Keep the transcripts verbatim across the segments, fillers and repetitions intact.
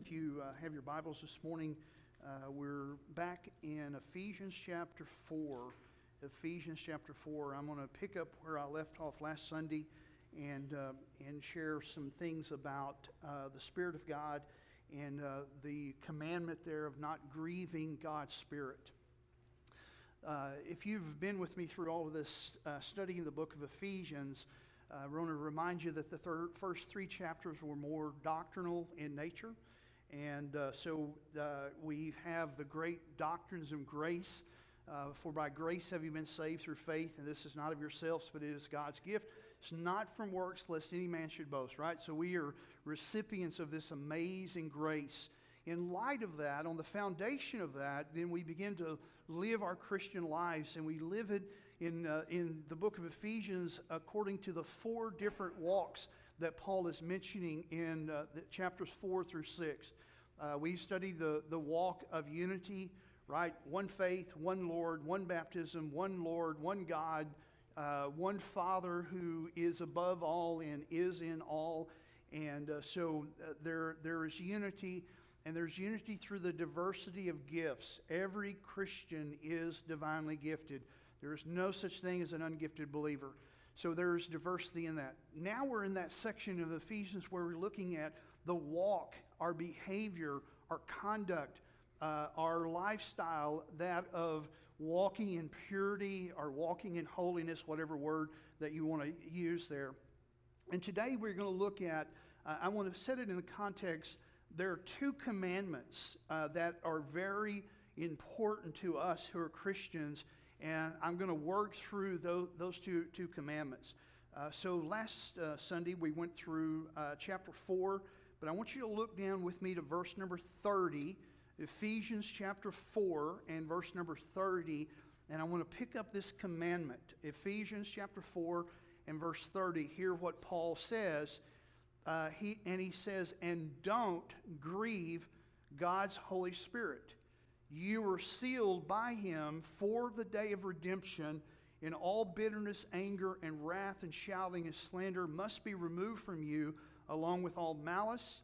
If you uh, have your Bibles this morning, uh, we're back in Ephesians chapter four. Ephesians chapter four. I'm going to pick up where I left off last Sunday and uh, and share some things about uh, the Spirit of God and uh, the commandment there of not grieving God's Spirit. Uh, if you've been with me through all of this uh, studying the book of Ephesians, uh, I want to remind you that the third, first three chapters were more doctrinal in nature. And uh, so uh, we have the great doctrines of grace. Uh, For by grace have you been saved through faith, and this is not of yourselves, but it is God's gift. It's not from works, lest any man should boast, right? So we are recipients of this amazing grace. In light of that, on the foundation of that, then we begin to live our Christian lives, and we live it in, uh, in the book of Ephesians according to the four different walks that Paul is mentioning in uh, the chapters four through six. Uh, we study the, the walk of unity, right? One faith, one Lord, one baptism, one Lord, one God, uh, one Father who is above all and is in all. And uh, so uh, there there is unity, and there's unity through the diversity of gifts. Every Christian is divinely gifted. There is no such thing as an ungifted believer. So there's diversity in that. Now we're in that section of Ephesians where we're looking at the walk, our behavior, our conduct, uh, our lifestyle, that of walking in purity or walking in holiness, whatever word that you want to use there. And today we're going to look at, uh, I want to set it in the context, there are two commandments uh, that are very important to us who are Christians. And I'm going to work through those, those two, two commandments. Uh, so last uh, Sunday we went through uh, chapter four, but I want you to look down with me to verse number thirty, Ephesians chapter four and verse number thirty, and I want to pick up this commandment, Ephesians chapter four and verse thirty. Hear what Paul says, uh, he and he says, "And don't grieve God's Holy Spirit. You were sealed by him for the day of redemption, and all bitterness, anger, and wrath, and shouting, and slander must be removed from you, along with all malice.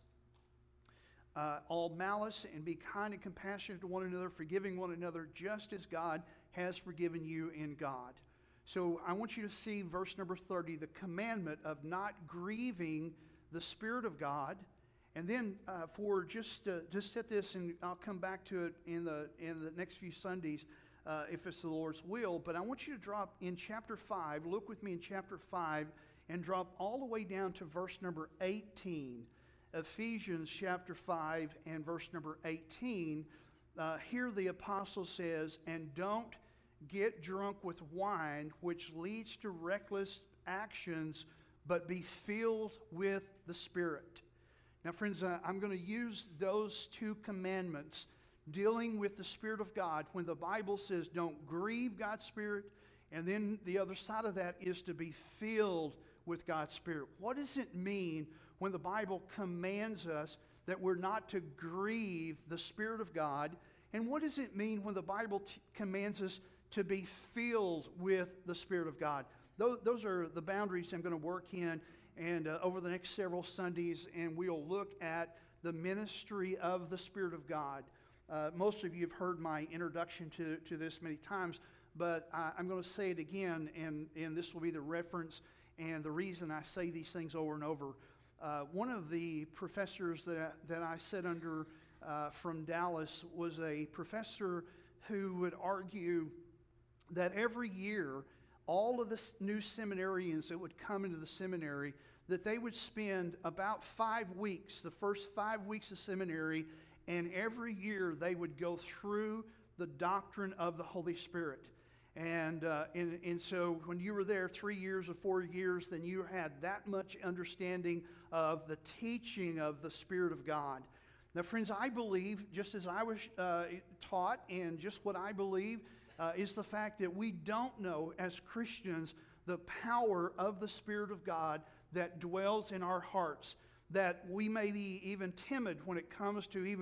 Uh, all malice, and be kind and compassionate to one another, forgiving one another, just as God has forgiven you in God." So I want you to see verse number thirty, the commandment of not grieving the Spirit of God. And then uh, for just uh, just set this, and I'll come back to it in the in the next few Sundays, uh, if it's the Lord's will. But I want you to drop in chapter five. Look with me in chapter five, and drop all the way down to verse number eighteen. Ephesians chapter five and verse number eighteen. Uh, here the apostle says, "And don't get drunk with wine, which leads to reckless actions, but be filled with the Spirit." Now, friends, uh, I'm going to use those two commandments dealing with the Spirit of God when the Bible says don't grieve God's Spirit, and then the other side of that is to be filled with God's Spirit. What does it mean when the Bible commands us that we're not to grieve the Spirit of God? And what does it mean when the Bible t- commands us to be filled with the Spirit of God? Those, those are the boundaries I'm going to work in. And uh, over the next several Sundays, and we'll look at the ministry of the Spirit of God. Uh, most of you have heard my introduction to, to this many times, but I, I'm going to say it again, and, and this will be the reference and the reason I say these things over and over. Uh, one of the professors that I, that I sat under uh, from Dallas was a professor who would argue that every year all of the new seminarians that would come into the seminary, that they would spend about five weeks, the first five weeks of seminary, and every year they would go through the doctrine of the Holy Spirit. And, uh, and, and so when you were there three years or four years, then you had that much understanding of the teaching of the Spirit of God. Now, friends, I believe, just as I was uh, taught, and just what I believe, Uh, is the fact that we don't know as Christians the power of the Spirit of God that dwells in our hearts, that we may be even timid when it comes to even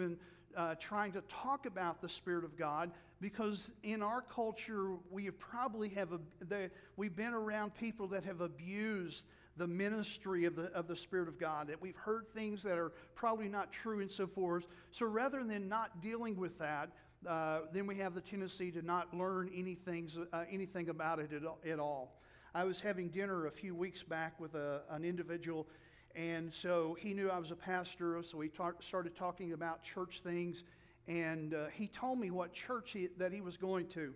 uh, trying to talk about the Spirit of God, because in our culture we have probably have a, the, we've been around people that have abused the ministry of the of the Spirit of God, that we've heard things that are probably not true and so forth. So rather than not dealing with that, uh, then we have the tendency to not learn anything uh, anything about it at, at all. I was having dinner a few weeks back with a, an individual, and so he knew I was a pastor, so we talk, started talking about church things, and uh, he told me what church he, that he was going to.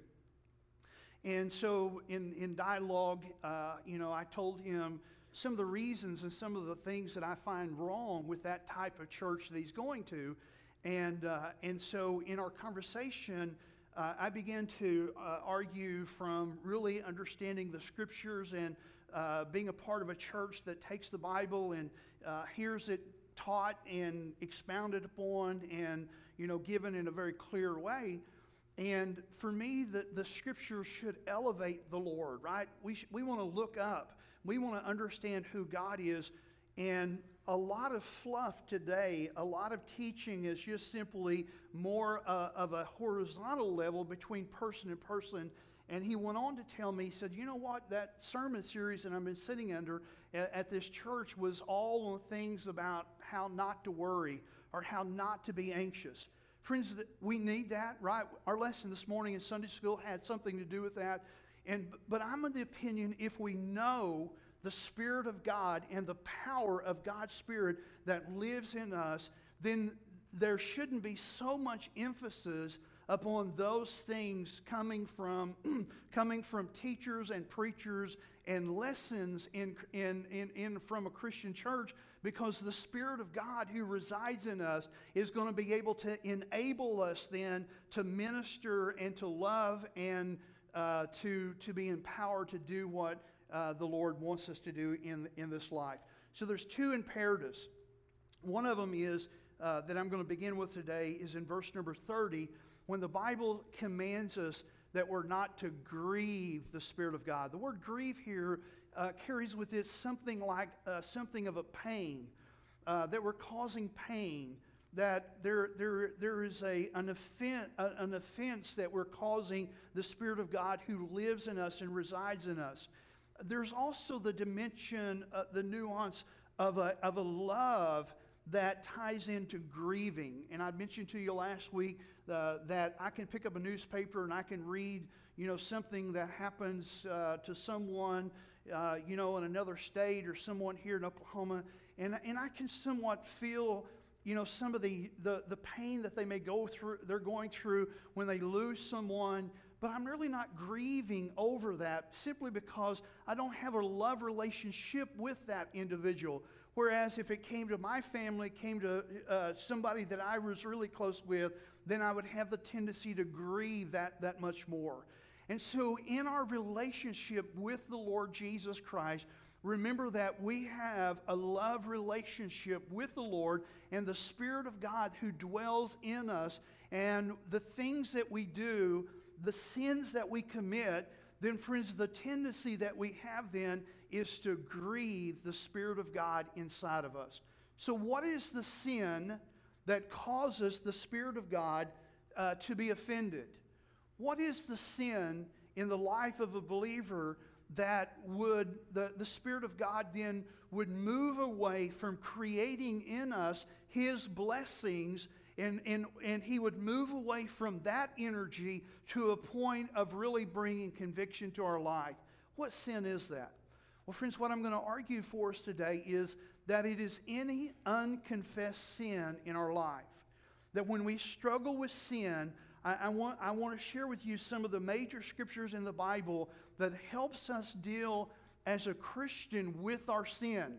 And so in, in dialogue, uh, you know, I told him some of the reasons and some of the things that I find wrong with that type of church that he's going to. And, uh, and so in our conversation, uh, I began to uh, argue from really understanding the Scriptures and uh, being a part of a church that takes the Bible and uh, hears it taught and expounded upon and, you know, given in a very clear way. And for me, the, the Scriptures should elevate the Lord, right? We, sh- we want to look up. We want to understand who God is. And a lot of fluff today, a lot of teaching is just simply more uh, of a horizontal level between person and person. And he went on to tell me, he said, you know what, that sermon series that I've been sitting under at, at this church was all on things about how not to worry or how not to be anxious. Friends, we need that, right? Our lesson this morning in Sunday school had something to do with that. And but I'm of the opinion, if we know the Spirit of God and the power of God's Spirit that lives in us, then there shouldn't be so much emphasis upon those things coming from coming from teachers and preachers and lessons in, in, in, in from a Christian church, because the Spirit of God who resides in us is going to be able to enable us then to minister and to love and uh, to, to be empowered to do what uh, the Lord wants us to do in, in this life. So there's two imperatives. One of them is uh, that I'm going to begin with today is in verse number thirty, when the Bible commands us that we're not to grieve the Spirit of God. The word grieve here uh, carries with it something like uh, something of a pain, uh, that we're causing pain, that there, there, there is a, an, offense, an offense that we're causing the Spirit of God who lives in us and resides in us. There's also the dimension, uh, the nuance of a, of a love that ties into grieving. And I mentioned to you last week uh, that I can pick up a newspaper and I can read, you know, something that happens uh, to someone, uh, you know, in another state or someone here in Oklahoma, and and I can somewhat feel, you know, some of the, the, the pain that they may go through, they're going through when they lose someone. But I'm really not grieving over that simply because I don't have a love relationship with that individual. Whereas if it came to my family, came to uh, somebody that I was really close with, then I would have the tendency to grieve that, that much more. And so in our relationship with the Lord Jesus Christ, remember that we have a love relationship with the Lord and the Spirit of God who dwells in us. And the things that we do, the sins that we commit, then friends, the tendency that we have then is to grieve the Spirit of God inside of us. So what is the sin that causes the Spirit of God uh, to be offended? What is the sin in the life of a believer that would, the, the Spirit of God then would move away from creating in us His blessings, and, and, and He would move away from that energy to a point of really bringing conviction to our life? What sin is that? Well, friends, what I'm going to argue for us today is that it is any unconfessed sin in our life. That when we struggle with sin, I, I, want, I want to share with you some of the major scriptures in the Bible that helps us deal as a Christian with our sin.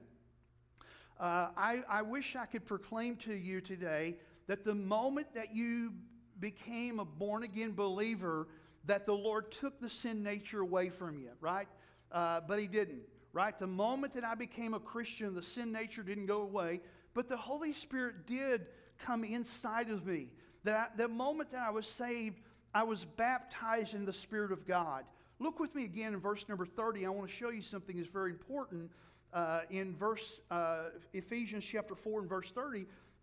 Uh, I, I wish I could proclaim to you today that the moment that you became a born-again believer, that the Lord took the sin nature away from you, right? Uh, but He didn't, right? The moment that I became a Christian, the sin nature didn't go away, but the Holy Spirit did come inside of me. That I, the moment that I was saved, I was baptized in the Spirit of God. Look with me again in verse number thirty. I want to show you something that's very important. Uh, in verse uh, Ephesians chapter four and verse thirty,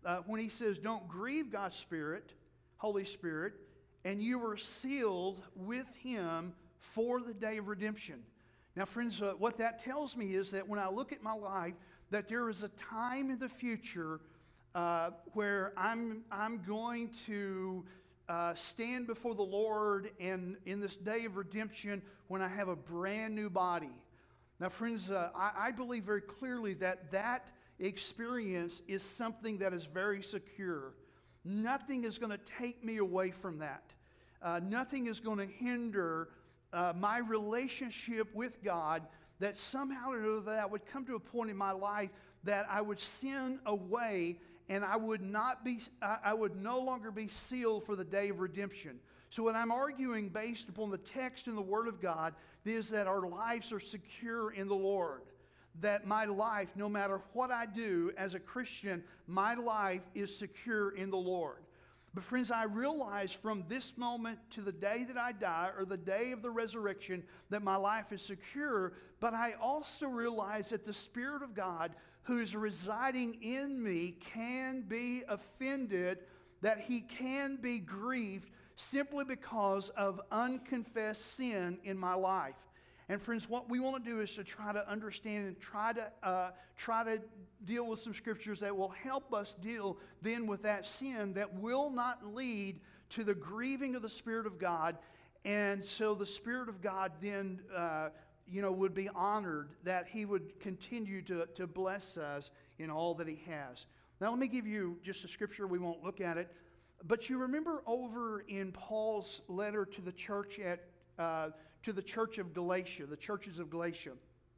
uh, when he says, don't grieve God's Spirit, Holy Spirit, and you were sealed with him for the day of redemption. Now, friends, uh, what that tells me is that when I look at my life, that there is a time in the future uh, where I'm, I'm going to uh, stand before the Lord and in this day of redemption when I have a brand new body. Now, friends, uh, I, I believe very clearly that that experience is something that is very secure. Nothing is going to take me away from that. Uh, nothing is going to hinder uh, my relationship with God, that somehow or another that would come to a point in my life that I would sin away and I would not be, I, I would no longer be sealed for the day of redemption. So what I'm arguing based upon the text and the Word of God is that our lives are secure in the Lord. That my life, no matter what I do as a Christian, my life is secure in the Lord. But friends, I realize from this moment to the day that I die, or the day of the resurrection, that my life is secure. But I also realize that the Spirit of God who is residing in me can be offended, that he can be grieved simply because of unconfessed sin in my life. And friends, what we want to do is to try to understand and try to uh, try to deal with some scriptures that will help us deal then with that sin that will not lead to the grieving of the Spirit of God. And so the Spirit of God then, uh, you know, would be honored, that he would continue to, to bless us in all that he has. Now, let me give you just a scripture. We won't look at it. But you remember over in Paul's letter to the church at uh, to the church of Galatia, the churches of Galatia,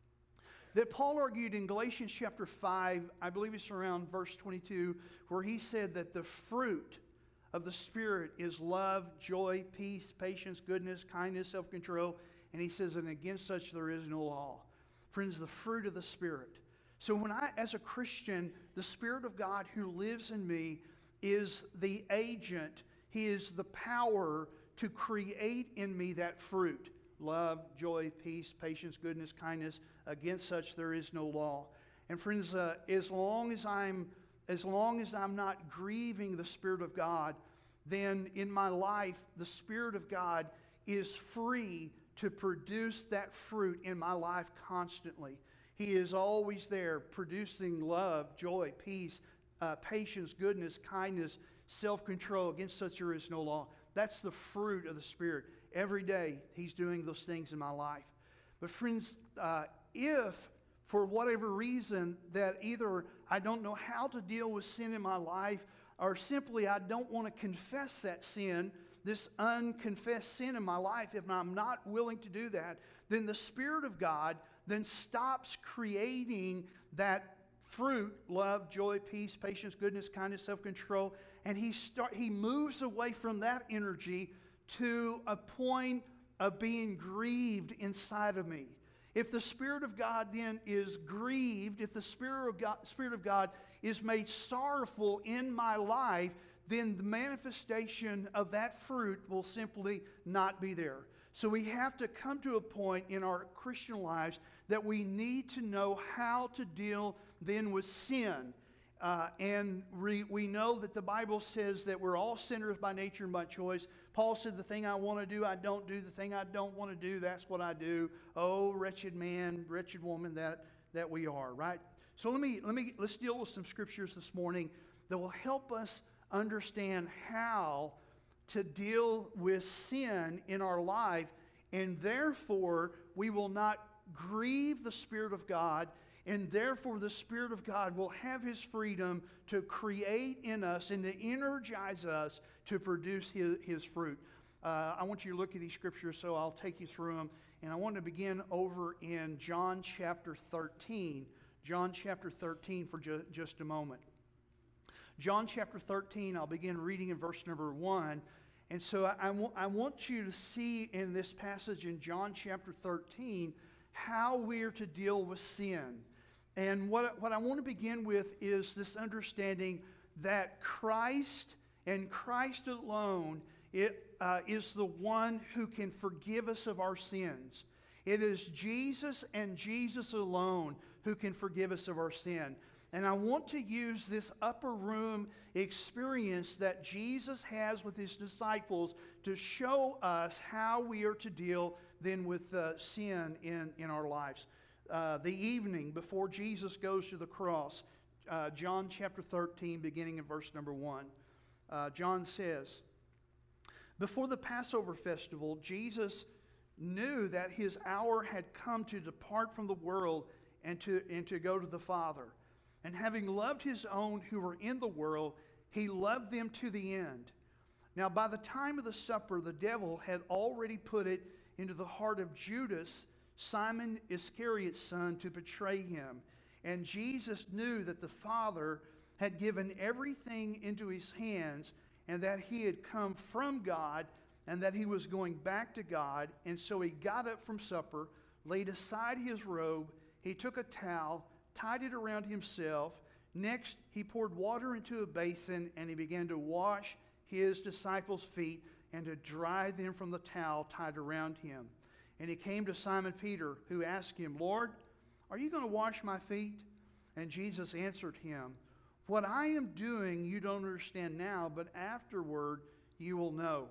that Paul argued in Galatians chapter five, I believe it's around verse twenty-two, where he said that the fruit of the Spirit is love, joy, peace, patience, goodness, kindness, self-control. And he says, and against such there is no law. Friends, the fruit of the Spirit. So when I, as a Christian, the Spirit of God who lives in me is the agent. He is the power to create in me that fruit. Love, joy, peace, patience, goodness, kindness. Against such there is no law. And friends, uh, as long as I'm as long as I'm not grieving the Spirit of God, then in my life, the Spirit of God is free to produce that fruit in my life constantly. He is always there producing love, joy, peace, uh, patience, goodness, kindness, self-control. Against such there is no law. That's the fruit of the Spirit. Every day, he's doing those things in my life. But friends, uh, if for whatever reason that either I don't know how to deal with sin in my life, or simply I don't want to confess that sin, this unconfessed sin in my life, if I'm not willing to do that, then the Spirit of God then stops creating that fruit, love, joy, peace, patience, goodness, kindness, self-control, and he start he moves away from that energy to a point of being grieved inside of me. If the Spirit of God then is grieved, if the Spirit of God, Spirit of God is made sorrowful in my life, then the manifestation of that fruit will simply not be there. So we have to come to a point in our Christian lives that we need to know how to deal then with sin. Uh, and re, we know that the Bible says that we're all sinners by nature and by choice. Paul said, the thing I want to do, I don't do. The thing I don't want to do, that's what I do. Oh, wretched man, wretched woman that, that we are, right? So let me, let me, let's deal with some scriptures this morning that will help us understand how to deal with sin in our life, and therefore we will not grieve the Spirit of God, and therefore the Spirit of God will have His freedom to create in us and to energize us to produce His, his fruit. Uh, I want you to look at these scriptures, so I'll take you through them. And I want to begin over in John chapter thirteen. John chapter thirteen for ju- just a moment. John chapter thirteen, I'll begin reading in verse number one. And so I, I, w- I want you to see in this passage in John chapter thirteen how we are to deal with sin. And what, what I want to begin with is this understanding that Christ and Christ alone it, uh, is the one who can forgive us of our sins. It is Jesus and Jesus alone who can forgive us of our sin. And I want to use this upper room experience that Jesus has with his disciples to show us how we are to deal then with uh, sin in, in our lives. Uh, the evening before Jesus goes to the cross, uh, John chapter thirteen, beginning in verse number one. Uh, John says, before the Passover festival, Jesus knew that his hour had come to depart from the world and to, and to go to the Father. And having loved his own who were in the world, he loved them to the end. Now by the time of the supper, the devil had already put it into the heart of Judas, Simon Iscariot's son, to betray him. And Jesus knew that the Father had given everything into his hands, and that he had come from God, and that he was going back to God. And so he got up from supper, laid aside his robe, he took a towel, tied it around himself. Next, he poured water into a basin, and he began to wash his disciples' feet and to dry them from the towel tied around him. And he came to Simon Peter, who asked him, Lord, are you going to wash my feet? And Jesus answered him, what I am doing you don't understand now, but afterward you will know.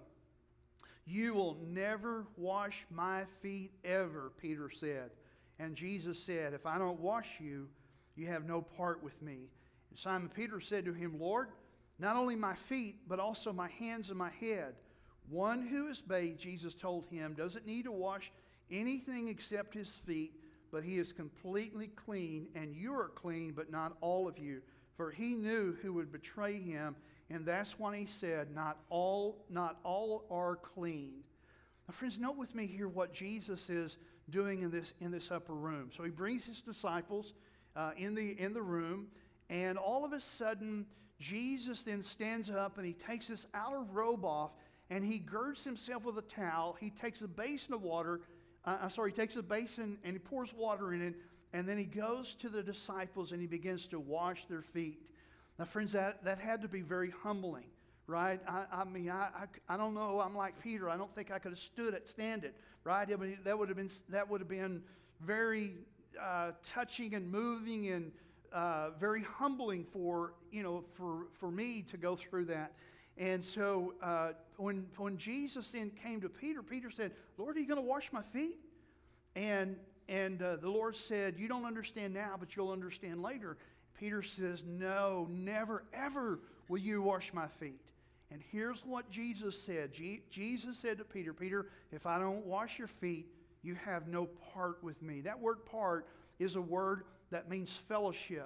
You will never wash my feet ever, Peter said. And Jesus said, if I don't wash you, you have no part with me. And Simon Peter said to him, Lord, not only my feet, but also my hands and my head. One who is bathed, Jesus told him, doesn't need to wash anything except his feet, but he is completely clean, and you are clean, but not all of you. For he knew who would betray him, and that's when he said, not all, not all are clean. Now, friends, note with me here what Jesus is doing in this in this upper room. So he brings his disciples uh, in the in the room, and all of a sudden, Jesus then stands up and he takes this outer robe off, and he girds himself with a towel. He takes a basin of water. Uh, I'm sorry, he takes a basin and he pours water in it, and then he goes to the disciples and he begins to wash their feet. Now, friends, that, that had to be very humbling, right? I, I mean, I, I I don't know. I'm like Peter. I don't think I could have stood it, stand it, right? I mean, that would have been that would have been very uh, touching and moving and uh, very humbling for you know for for me to go through that. And so uh, when when Jesus then came to Peter, Peter said, Lord, are you going to wash my feet? And and uh, the Lord said, you don't understand now, but you'll understand later. Peter says, no, never, ever will you wash my feet. And here's what Jesus said. Je- Jesus said to Peter, Peter, if I don't wash your feet, you have no part with me. That word part is a word that means fellowship.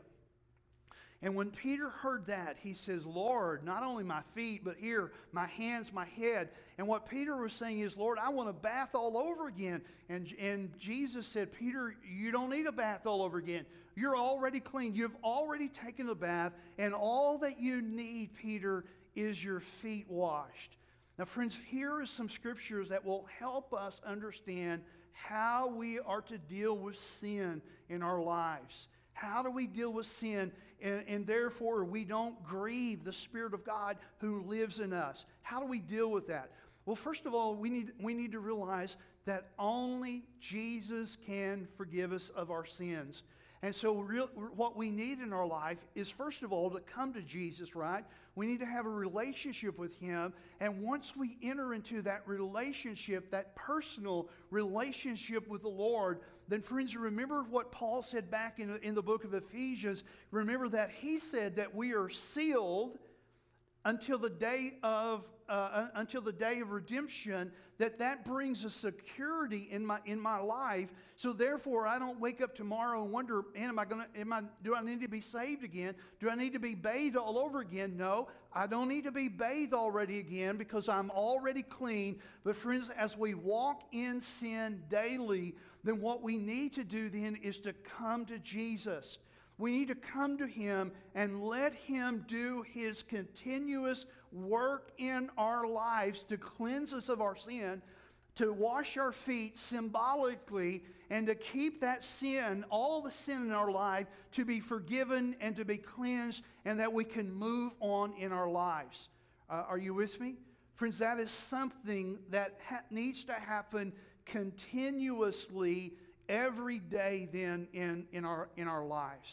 And when Peter heard that, he says, Lord, not only my feet, but here, my hands, my head. And what Peter was saying is, Lord, I want a bath all over again. And, and Jesus said, Peter, you don't need a bath all over again. You're already clean. You've already taken a bath. And all that you need, Peter, is your feet washed. Now, friends, here are some scriptures that will help us understand how we are to deal with sin in our lives. How do we deal with sin? And, and therefore, we don't grieve the Spirit of God who lives in us. How do we deal with that? Well, first of all, we need, we need to realize that only Jesus can forgive us of our sins. And so real, what we need in our life is, first of all, to come to Jesus, right? We need to have a relationship with Him. And once we enter into that relationship, that personal relationship with the Lord, then friends, remember what Paul said back in, in the book of Ephesians. Remember that he said that we are sealed until the day of uh, until the day of redemption. That that brings a security in my in my life. So therefore, I don't wake up tomorrow and wonder, man, am I going to? Am I? Do I need to be saved again? Do I need to be bathed all over again? No, I don't need to be bathed already again because I'm already clean. But friends, as we walk in sin daily, then what we need to do then is to come to Jesus. We need to come to Him and let Him do His continuous work in our lives to cleanse us of our sin, to wash our feet symbolically, and to keep that sin, all the sin in our life, to be forgiven and to be cleansed, and that we can move on in our lives. Uh, are you with me? Friends, that is something that ha- needs to happen continuously every day then in, in, our, in our lives.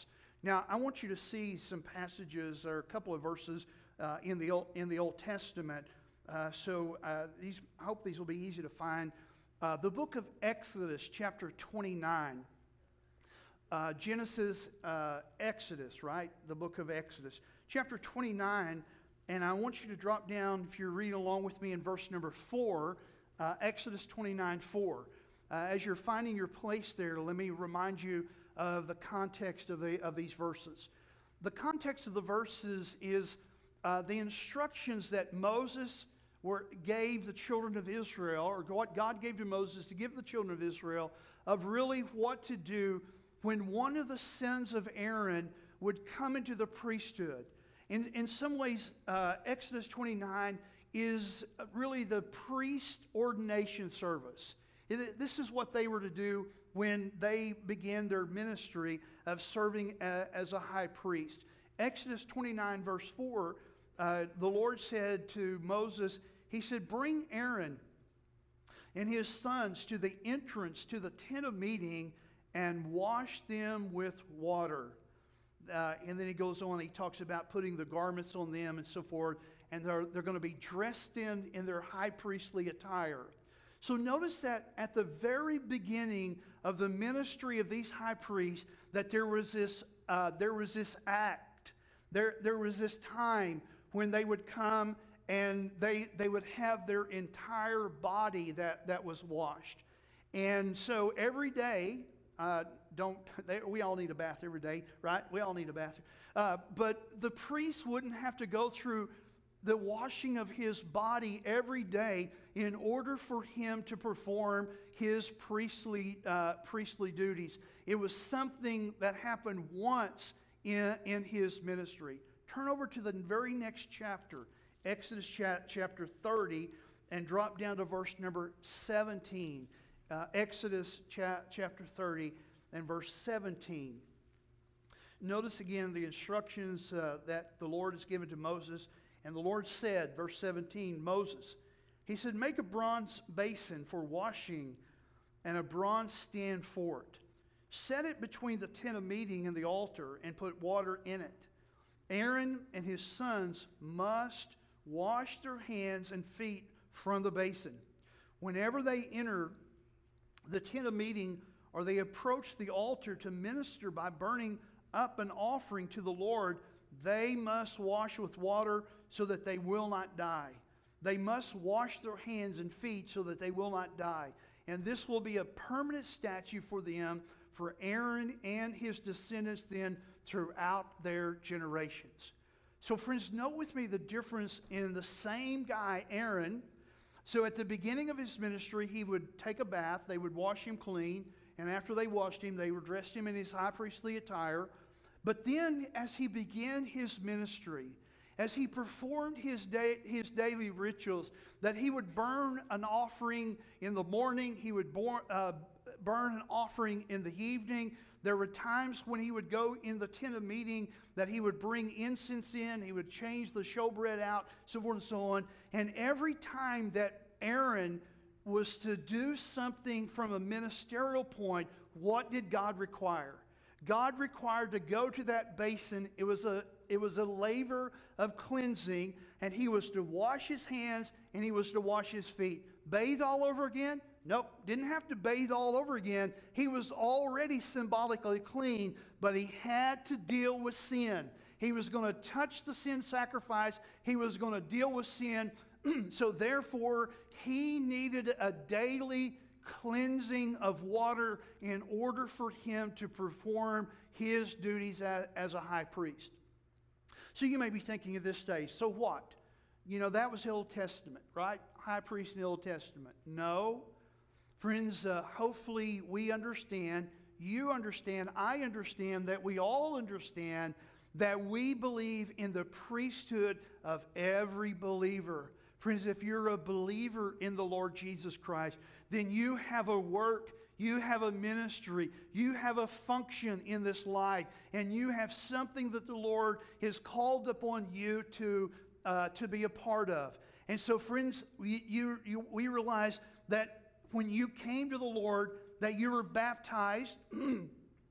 Now, I want you to see some passages or a couple of verses uh, in the Old, in the Old Testament. Uh, so uh, these, I hope these will be easy to find. Uh, the book of Exodus, chapter twenty-nine. Uh, Genesis, uh, Exodus, right? The book of Exodus. Chapter twenty-nine, and I want you to drop down, if you're reading along with me, in verse number four, uh, Exodus twenty-nine, four. Uh, as you're finding your place there, let me remind you of the context of, the, of these verses. The context of the verses is uh, the instructions that Moses were, gave the children of Israel, or what God gave to Moses to give the children of Israel, of really what to do when one of the sons of Aaron would come into the priesthood. In, in some ways, uh, Exodus twenty-nine is really the priest ordination service. It, this is what they were to do when they began their ministry of serving a, as a high priest. Exodus twenty-nine, verse four, uh, the Lord said to Moses, he said, "Bring Aaron and his sons to the entrance to the tent of meeting and wash them with water." Uh, and then he goes on, he talks about putting the garments on them and so forth, and they're, they're going to be dressed in, in their high priestly attire. So notice that at the very beginning of the ministry of these high priests, that there was this, uh, there was this act, there, there was this time when they would come and they, they would have their entire body that, that was washed. And so every day, uh, don't they, we all need a bath every day, right? We all need a bath. Uh, but the priest wouldn't have to go through the washing of his body every day in order for him to perform his priestly uh, priestly duties. It was something that happened once in, in his ministry. Turn over to the very next chapter, Exodus chapter thirty, and drop down to verse number seventeen. Uh, Exodus cha- chapter thirty and verse seventeen. Notice again the instructions uh, that the Lord has given to Moses. And the Lord said, verse seventeen, Moses, he said, "Make a bronze basin for washing and a bronze stand for it. Set it between the tent of meeting and the altar and put water in it. Aaron and his sons must wash their hands and feet from the basin. Whenever they enter the tent of meeting or they approach the altar to minister by burning up an offering to the Lord, they must wash with water so that they will not die. They must wash their hands and feet so that they will not die. And this will be a permanent statute for them, for Aaron and his descendants then throughout their generations." So friends, note with me the difference in the same guy, Aaron. So at the beginning of his ministry, he would take a bath, they would wash him clean, and after they washed him, they would dress him in his high priestly attire. But then as he began his ministry, as he performed his, day, his daily rituals, that he would burn an offering in the morning, he would bor- uh, burn an offering in the evening. There were times when he would go in the tent of meeting that he would bring incense in, he would change the showbread out, so forth and so on. And every time that Aaron was to do something from a ministerial point, what did God require? God required to go to that basin. It was a it was a laver of cleansing, and he was to wash his hands and he was to wash his feet. Bathe all over again? Nope, didn't have to bathe all over again. He was already symbolically clean, but he had to deal with sin. He was going to touch the sin sacrifice. He was going to deal with sin. So therefore, he needed a daily cleansing of water in order for him to perform his duties as, as a high priest. So you may be thinking at this stage, so what? You know, that was the Old Testament, right? High priest in the Old Testament. No. Friends, uh, hopefully we understand, you understand, I understand, that we all understand that we believe in the priesthood of every believer. Friends, if you're a believer in the Lord Jesus Christ, then you have a work, you have a ministry, you have a function in this life, and you have something that the Lord has called upon you to, uh, to be a part of. And so, friends, we, you, you, we realize that when you came to the Lord, that you were baptized,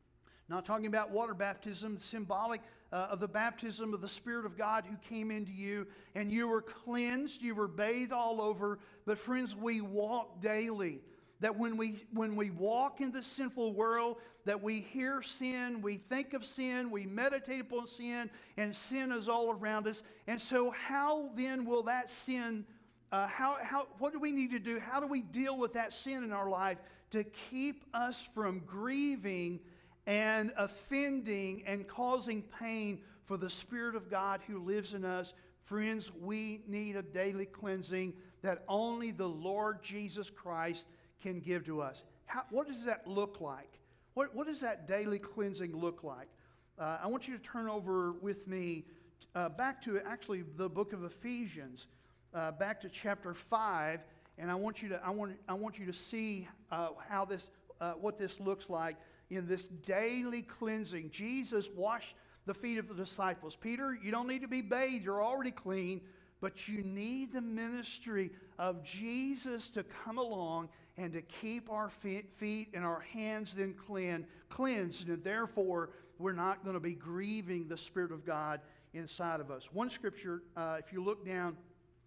Not talking about water baptism, symbolic uh, of the baptism of the Spirit of God who came into you, and you were cleansed, you were bathed all over. But friends, we walk daily. That when we when we walk in this sinful world, that we hear sin, we think of sin, we meditate upon sin, and sin is all around us. And so how then will that sin, uh, how, how, what do we need to do? How do we deal with that sin in our life to keep us from grieving and offending and causing pain for the Spirit of God who lives in us? Friends, we need a daily cleansing that only the Lord Jesus Christ can give to us. How, what does that look like? What, what does that daily cleansing look like? Uh, I want you to turn over with me uh, back to actually the book of Ephesians, uh, back to chapter five, and I want you to I want I want you to see uh, how this uh, what this looks like in this daily cleansing. Jesus washed the feet of the disciples. Peter, you don't need to be bathed; you're already clean. But you need the ministry of Jesus to come along and to keep our feet and our hands then cleansed. And therefore, we're not going to be grieving the Spirit of God inside of us. One scripture, uh, if you look down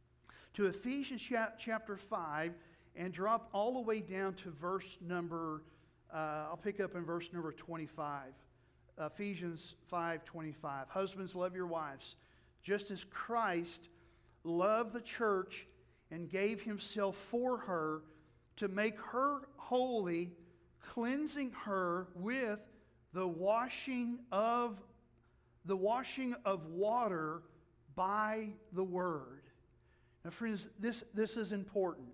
to Ephesians chapter five and drop all the way down to verse number, uh, I'll pick up in verse number twenty-five. Ephesians five twenty-five. Husbands, love your wives, just as Christ loved the church and gave himself for her to make her holy, cleansing her with the washing of the washing of water by the word. Now, friends, this, this is important.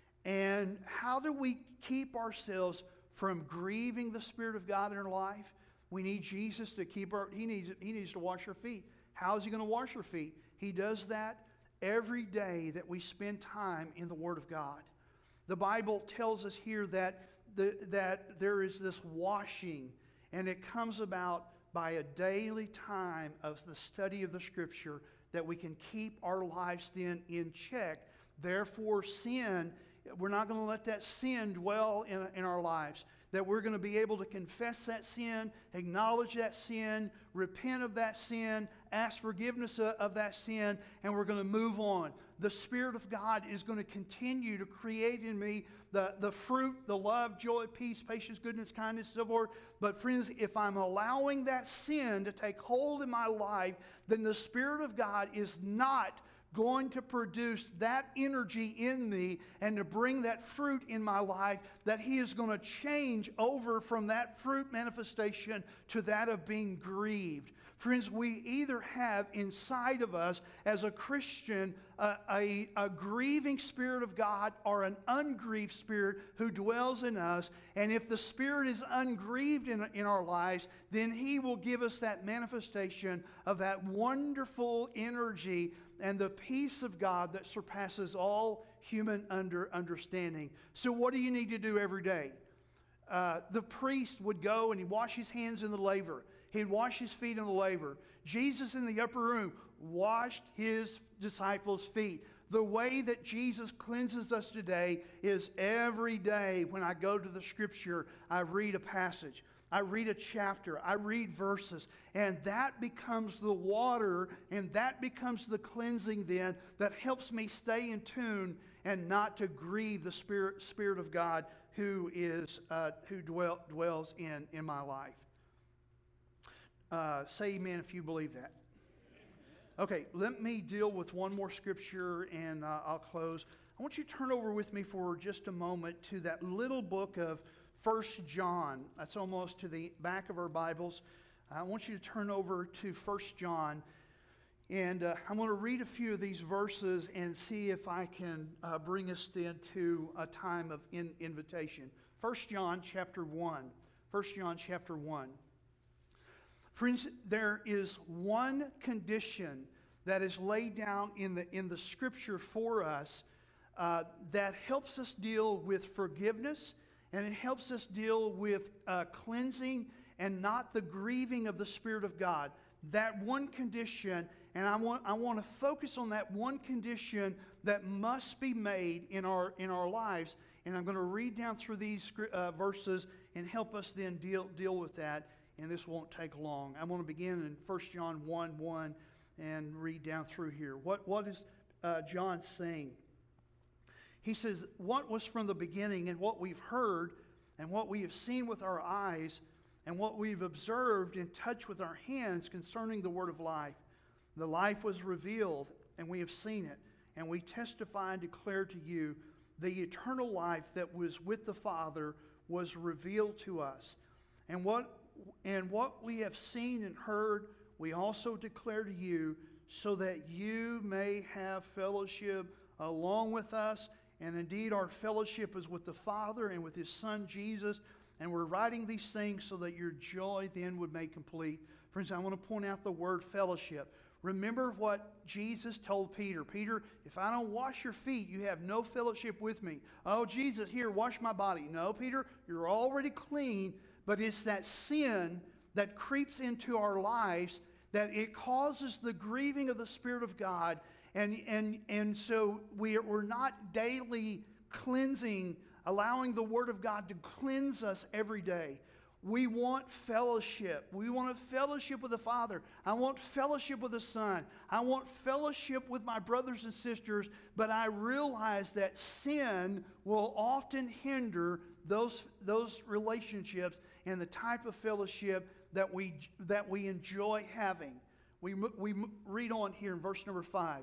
And how do we keep ourselves from grieving the Spirit of God in our life? We need Jesus to keep our, he needs, he needs to wash our feet. How is he going to wash our feet? He does that every day that we spend time in the Word of God. The Bible tells us here that, the, that there is this washing, and it comes about by a daily time of the study of the Scripture that we can keep our lives then in check. Therefore, sin, we're not going to let that sin dwell in, in our lives. That we're going to be able to confess that sin, acknowledge that sin, repent of that sin, ask forgiveness of that sin, and we're going to move on. The Spirit of God is going to continue to create in me the, the fruit, the love, joy, peace, patience, goodness, kindness, so forth. But friends, if I'm allowing that sin to take hold in my life, then the Spirit of God is not going to produce that energy in me and to bring that fruit in my life, that he is going to change over from that fruit manifestation to that of being grieved. Friends, we either have inside of us as a Christian a, a, a grieving Spirit of God or an ungrieved Spirit who dwells in us. And if the Spirit is ungrieved in, in our lives, then he will give us that manifestation of that wonderful energy and the peace of God that surpasses all human under understanding. So what do you need to do every day? Uh, the priest would go and he'd wash his hands in the laver. He'd wash his feet in the laver. Jesus in the upper room washed his disciples' feet. The way that Jesus cleanses us today is every day when I go to the Scripture, I read a passage. I read a chapter, I read verses, and that becomes the water, and that becomes the cleansing then that helps me stay in tune and not to grieve the Spirit, Spirit of God who is uh, who dwell, dwells in, in my life. Uh, say amen if you believe that. Okay, let me deal with one more scripture and uh, I'll close. I want you to turn over with me for just a moment to that little book of First John. That's almost to the back of our Bibles. I want you to turn over to First John. And uh, I'm going to read a few of these verses and see if I can uh, bring us into a time of in- invitation. First John chapter one. First John chapter one. Friends, there is one condition that is laid down in the, in the Scripture for us uh, that helps us deal with forgiveness, and it helps us deal with uh, cleansing and not the grieving of the Spirit of God. That one condition, and I want I want to focus on that one condition that must be made in our in our lives. And I'm going to read down through these uh, verses and help us then deal deal with that. and this won't take long. I'm going to begin in First John one one and read down through here. What, what is uh, John saying? He says, what was from the beginning and what we've heard and what we have seen with our eyes and what we've observed and touched with our hands concerning the word of life. The life was revealed, and we have seen it, and we testify and declare to you the eternal life that was with the Father was revealed to us. And what, and what we have seen and heard, we also declare to you, so that you may have fellowship along with us. And indeed, our fellowship is with the Father and with His Son, Jesus. And we're writing these things so that your joy then would make complete. Friends, I want to point out the word fellowship. Remember what Jesus told Peter. Peter, if I don't wash your feet, you have no fellowship with me. Oh, Jesus, here, wash my body. No, Peter, you're already clean. But it's that sin that creeps into our lives that it causes the grieving of the Spirit of God. And, and, and so we, we're not daily cleansing, allowing the Word of God to cleanse us every day. We want fellowship. We want a fellowship with the Father. I want fellowship with the Son. I want fellowship with my brothers and sisters, but I realize that sin will often hinder those, those relationships and the type of fellowship that we, that we enjoy having. We, we read on here in verse number five.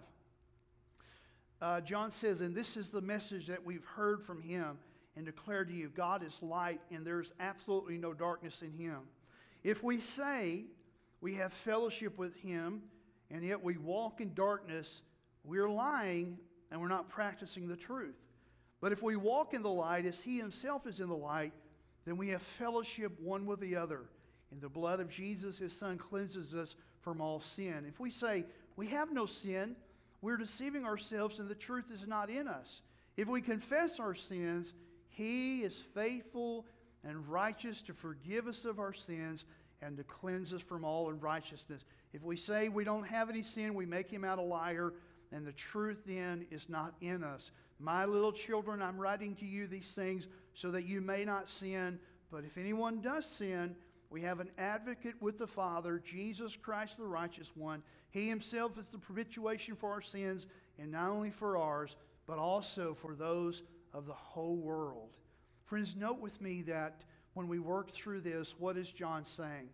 Uh, John says, and this is the message that we've heard from Him and declared to you. God is light, and there's absolutely no darkness in Him. If we say we have fellowship with Him, and yet we walk in darkness, we're lying, and we're not practicing the truth. But if we walk in the light as He Himself is in the light, then we have fellowship one with the other. And the blood of Jesus, His Son, cleanses us from all sin. If we say we have no sin, we're deceiving ourselves, and the truth is not in us. If we confess our sins, He is faithful and righteous to forgive us of our sins and to cleanse us from all unrighteousness. If we say we don't have any sin, we make Him out a liar, and the truth then is not in us. My little children, I'm writing to you these things so that you may not sin. But if anyone does sin, we have an advocate with the Father, Jesus Christ the righteous one. He Himself is the propitiation for our sins, and not only for ours, but also for those of the whole world. Friends, note with me that when we work through this, what is John saying?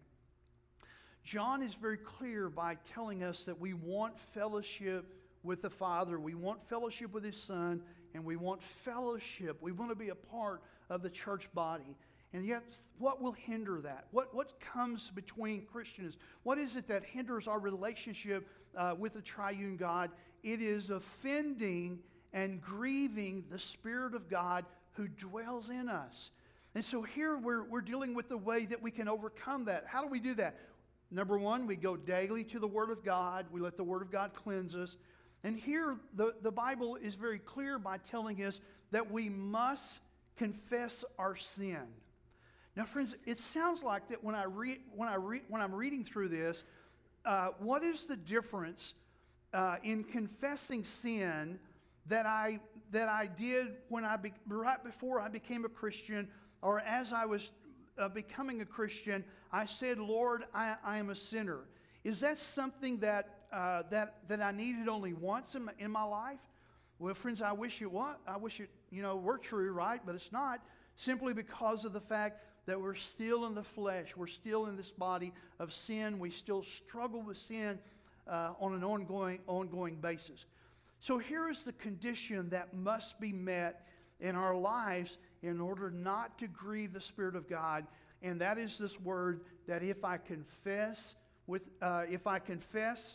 John is very clear by telling us that we want fellowship with the Father, we want fellowship with His Son, and we want fellowship. We want to be a part of the church body. And yet, what will hinder that? What, what comes between Christians? What is it that hinders our relationship uh, with the triune God? It is offending and grieving the Spirit of God who dwells in us. And so here we're, we're dealing with the way that we can overcome that. How do we do that? Number one, we go daily to the Word of God. We let the Word of God cleanse us. And here the, the Bible is very clear by telling us that we must confess our sin. Now, friends, it sounds like that when I read, when I read, when I'm reading through this, uh, what is the difference uh, in confessing sin that I that I did when I be, right before I became a Christian, or as I was uh, becoming a Christian? I said, "Lord, I, I am a sinner." Is that something that uh, that that I needed only once in my, in my life? Well, friends, I wish it was. I wish it you know were true, right? But it's not. Simply because of the fact that we're still in the flesh. We're still in this body of sin. We still struggle with sin uh, on an ongoing, ongoing basis. So here is the condition that must be met in our lives in order not to grieve the Spirit of God. And that is this word that if I confess with, uh, if I confess,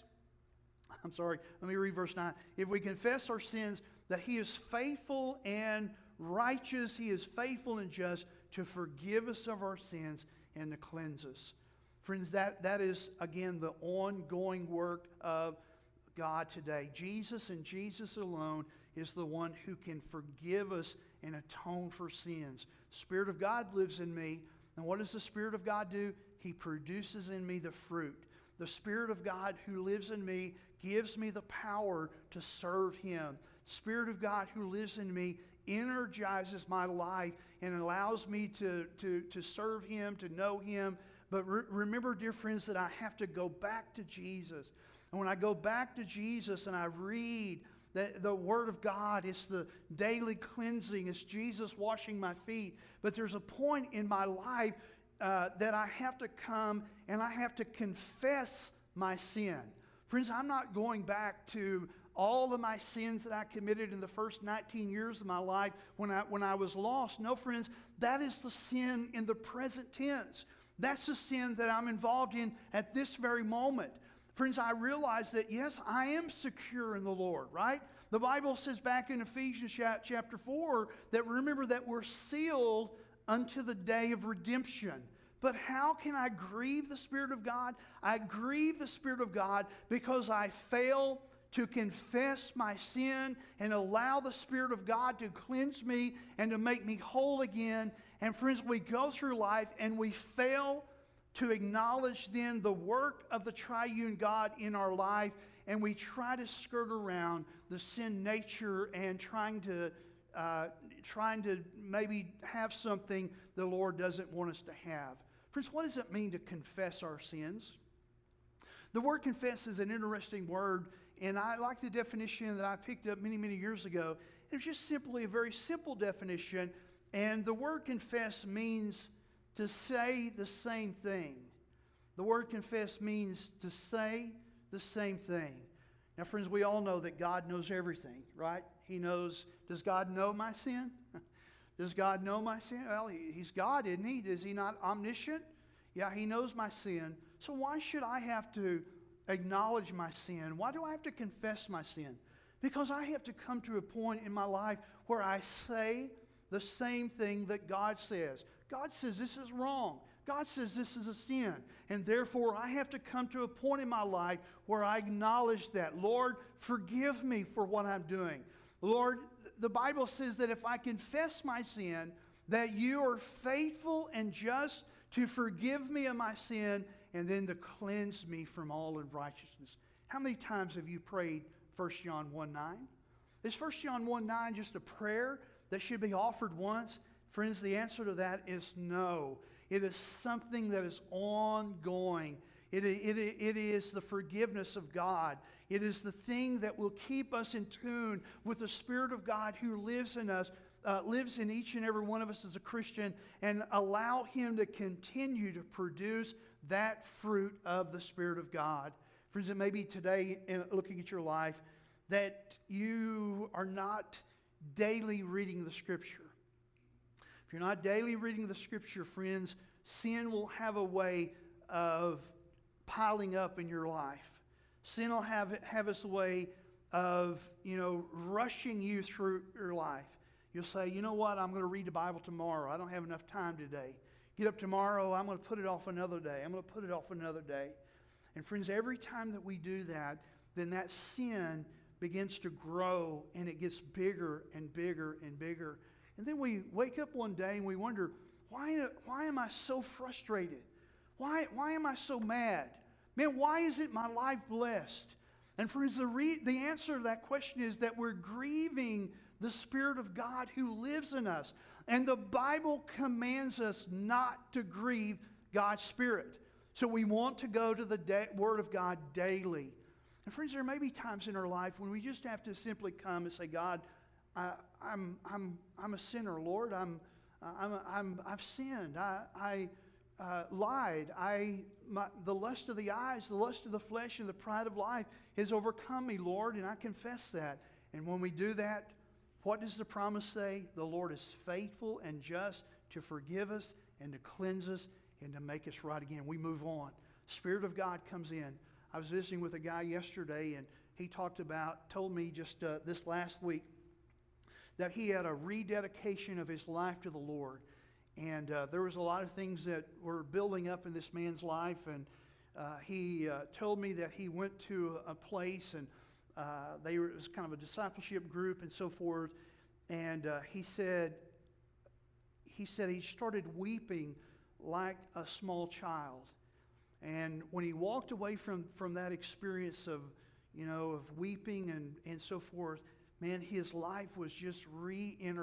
I'm sorry, let me read verse nine. If we confess our sins, that He is faithful and righteous, He is faithful and just to forgive us of our sins and to cleanse us. Friends, that, that is, again, the ongoing work of God today. Jesus and Jesus alone is the one who can forgive us and atone for sins. The Spirit of God lives in me. And what does the Spirit of God do? He produces in me the fruit. The Spirit of God who lives in me gives me the power to serve Him. The Spirit of God who lives in me energizes my life and allows me to, to, to serve Him, to know Him But re- remember, dear friends, that I have to go back to Jesus. And when I go back to Jesus and I read the, the Word of God, it's the daily cleansing. It's Jesus washing my feet. But there's a point in my life uh, that I have to come and I have to confess my sin. Friends, I'm not going back to all of my sins that I committed in the first nineteen years of my life when I, when I was lost. No, friends, that is the sin in the present tense. That's the sin that I'm involved in at this very moment. Friends, I realize that, yes, I am secure in the Lord, right? The Bible says back in Ephesians chapter four that remember that we're sealed unto the day of redemption. But how can I grieve the Spirit of God? I grieve the Spirit of God because I fail to confess my sin and allow the Spirit of God to cleanse me and to make me whole again. And friends, we go through life and we fail to acknowledge then the work of the triune God in our life, and we try to skirt around the sin nature and trying to uh, trying to maybe have something the Lord doesn't want us to have. Friends, what does it mean to confess our sins? The word confess is an interesting word, and I like the definition that I picked up many, many years ago. It's just simply a very simple definition, and the word confess means to say the same thing. The word confess means to say the same thing. Now, friends, we all know that God knows everything, right? He knows, does God know my sin? Does God know my sin? Well, he, He's God, isn't He? Is He not omniscient? Yeah, He knows my sin. So why should I have to acknowledge my sin? Why do I have to confess my sin? Because I have to come to a point in my life where I say the same thing that God says. God says this is wrong. God says this is a sin. And therefore, I have to come to a point in my life where I acknowledge that. Lord, forgive me for what I'm doing. Lord, the Bible says that if I confess my sin, that you are faithful and just to forgive me of my sin and then to cleanse me from all unrighteousness. How many times have you prayed First John one nine? Is First John one nine just a prayer that should be offered once? Friends, the answer to that is no. It is something that is ongoing. It, it, it is the forgiveness of God. It is the thing that will keep us in tune with the Spirit of God who lives in us, uh, lives in each and every one of us as a Christian, and allow Him to continue to produce that fruit of the Spirit of God. Friends, it may be today, in looking at your life, that you are not daily reading the Scripture. If you're not daily reading the Scripture, friends, sin will have a way of piling up in your life. Sin will have, have its way of, you know, rushing you through your life. You'll say, you know what, I'm going to read the Bible tomorrow. I don't have enough time today. Get up tomorrow, I'm going to put it off another day. I'm going to put it off another day. And friends, every time that we do that, then that sin begins to grow and it gets bigger and bigger and bigger. And then we wake up one day and we wonder, why, why am I so frustrated? Why, why am I so mad? Man, why isn't my life blessed? And friends, the, re- the answer to that question is that we're grieving the Spirit of God who lives in us. And the Bible commands us not to grieve God's Spirit. So we want to go to the da- Word of God daily. And friends, there may be times in our life when we just have to simply come and say, God, I, I'm I'm I'm a sinner, Lord. I'm I'm I'm I've sinned. I I uh, lied. I my, the lust of the eyes, the lust of the flesh, and the pride of life has overcome me, Lord, and I confess that. And when we do that, what does the promise say? The Lord is faithful and just to forgive us and to cleanse us and to make us right again. We move on. Spirit of God comes in. I was visiting with a guy yesterday, and he talked about, told me just uh, this last week, that he had a rededication of his life to the Lord. And uh, there was a lot of things that were building up in this man's life. And uh, he uh, told me that he went to a place, and uh, they were, it was kind of a discipleship group and so forth. And uh, he said, he said he started weeping like a small child. And when he walked away from, from that experience of, you know, of weeping and, and so forth, man, his life was just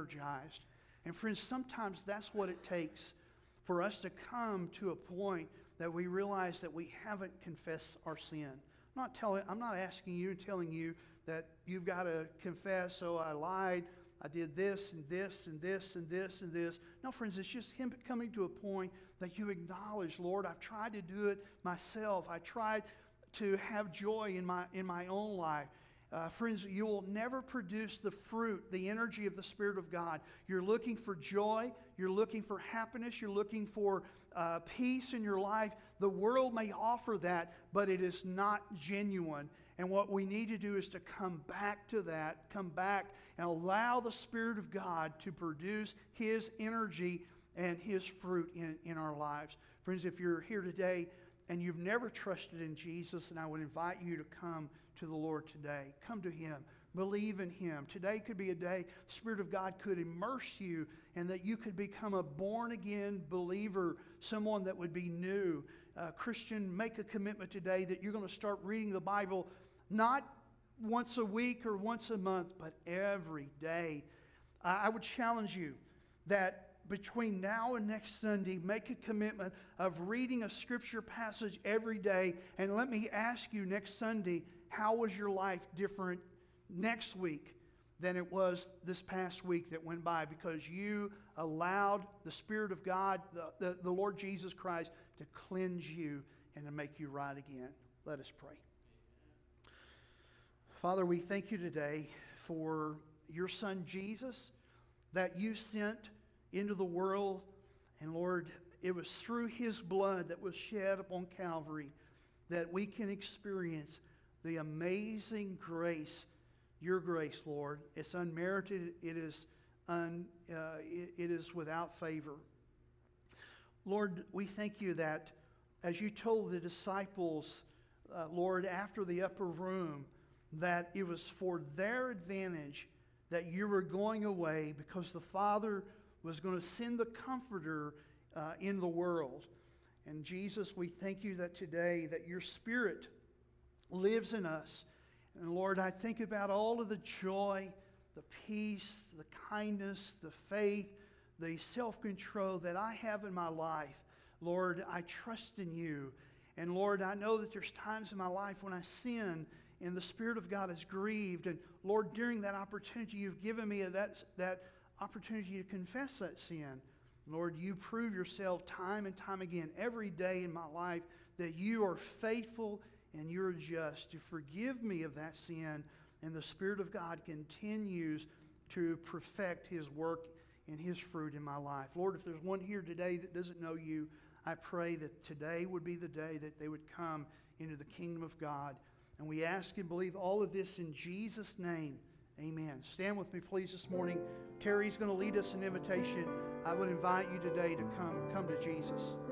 re-energized. And friends, sometimes that's what it takes for us to come to a point that we realize that we haven't confessed our sin. I'm not telling, I'm not asking you and telling you that you've got to confess, so I lied, I did this and this and this and this and this. No, friends, it's just him coming to a point that you acknowledge, Lord, I've tried to do it myself. I tried to have joy in my in my own life. Uh, friends, you will never produce the fruit, the energy of the Spirit of God. You're looking for joy. You're looking for happiness. You're looking for uh, peace in your life. The world may offer that, but it is not genuine. And what we need to do is to come back to that, come back and allow the Spirit of God to produce His energy and His fruit in, in our lives. Friends, if you're here today and you've never trusted in Jesus, and I would invite you to come to the Lord today. Come to Him. Believe in Him. Today could be a day the Spirit of God could immerse you and that you could become a born-again believer, someone that would be new. Uh, Christian, make a commitment today that you're going to start reading the Bible not once a week or once a month, but every day. Uh, I would challenge you that between now and next Sunday, make a commitment of reading a scripture passage every day. And let me ask you next Sunday, how was your life different next week than it was this past week that went by? Because you allowed the Spirit of God, the, the, the Lord Jesus Christ, to cleanse you and to make you right again. Let us pray. Father, we thank you today for your Son Jesus that you sent into the world. And Lord, it was through His blood that was shed upon Calvary that we can experience the amazing grace, your grace, Lord. It's unmerited. It is, un, uh, it, it is without favor. Lord, we thank you that as you told the disciples, uh, Lord, after the upper room, that it was for their advantage that you were going away because the Father was going to send the Comforter uh, in the world. And Jesus, we thank you that today that your Spirit lives in us. And Lord, I think about all of the joy, the peace, the kindness, the faith, the self-control that I have in my life. Lord, I trust in you. And Lord, I know that there's times in my life when I sin and the Spirit of God is grieved. And Lord, during that opportunity, you've given me that, that opportunity to confess that sin. Lord, you prove yourself time and time again every day in my life that you are faithful and you're just to forgive me of that sin. And the Spirit of God continues to perfect His work and His fruit in my life. Lord, if there's one here today that doesn't know you, I pray that today would be the day that they would come into the kingdom of God. And we ask and believe all of this in Jesus' name. Amen. Stand with me, please, this morning. Terry's going to lead us in invitation. I would invite you today to come, come to Jesus.